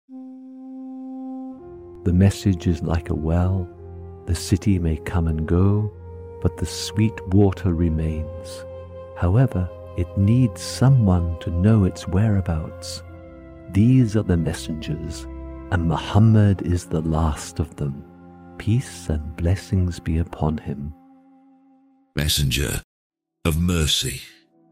The message is like a well. The city may come and go, but the sweet water remains. However, it needs someone to know its whereabouts. These are the messengers, and Muhammad is the last of them. Peace and blessings be upon him. Messenger of mercy.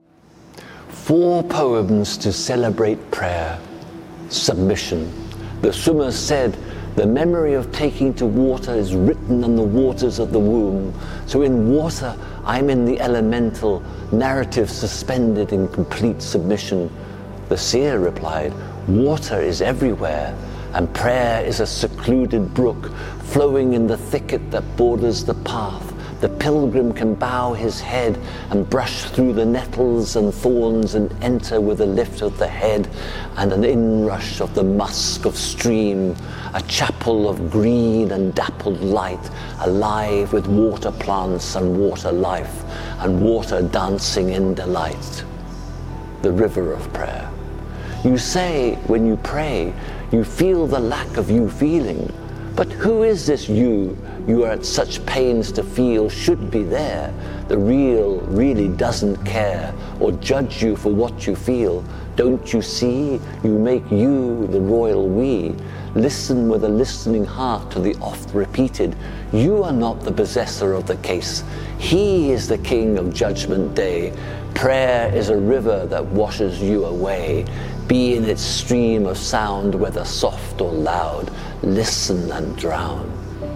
4 poems to celebrate prayer. Submission. The Summa said, the memory of taking to water is written on the waters of the womb. So in water, I'm in the elemental, narrative suspended in complete submission. The seer replied, water is everywhere, and prayer is a secluded brook flowing in the thicket that borders the path. The pilgrim can bow his head and brush through the nettles and thorns and enter with a lift of the head and an inrush of the musk of stream, a chapel of green and dappled light, alive with water plants and water life, and water dancing in delight. The river of prayer. You say when you pray, you feel the lack of you feeling. But who is this you are at such pains to feel should be there? The real really doesn't care or judge you for what you feel. Don't you see? You make you the royal we. Listen with a listening heart to the oft repeated. You are not the possessor of the case. He is the king of judgment day. Prayer is a river that washes you away. Be in its stream of sound, whether soft or loud. Listen and drown.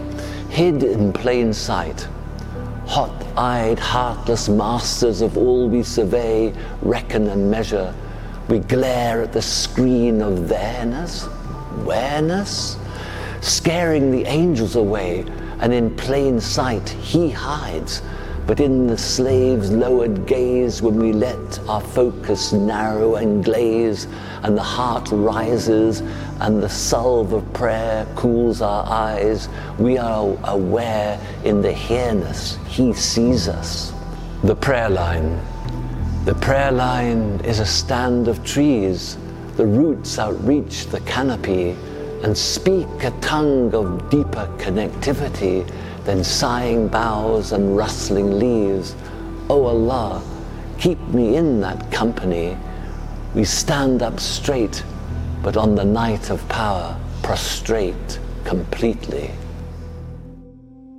Hid in plain sight, hot-eyed, heartless masters of all we survey, reckon and measure, we glare at the screen of theirs, awareness, scaring the angels away, and in plain sight he hides. But in the slave's lowered gaze, when we let our focus narrow and glaze, and the heart rises, and the salve of prayer cools our eyes, we are aware in the here-ness he sees us. The prayer line. The prayer line is a stand of trees. The roots outreach the canopy and speak a tongue of deeper connectivity than sighing boughs and rustling leaves. O Allah, keep me in that company. We stand up straight, but on the night of power, prostrate completely.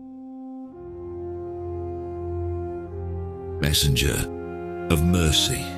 Messenger of mercy.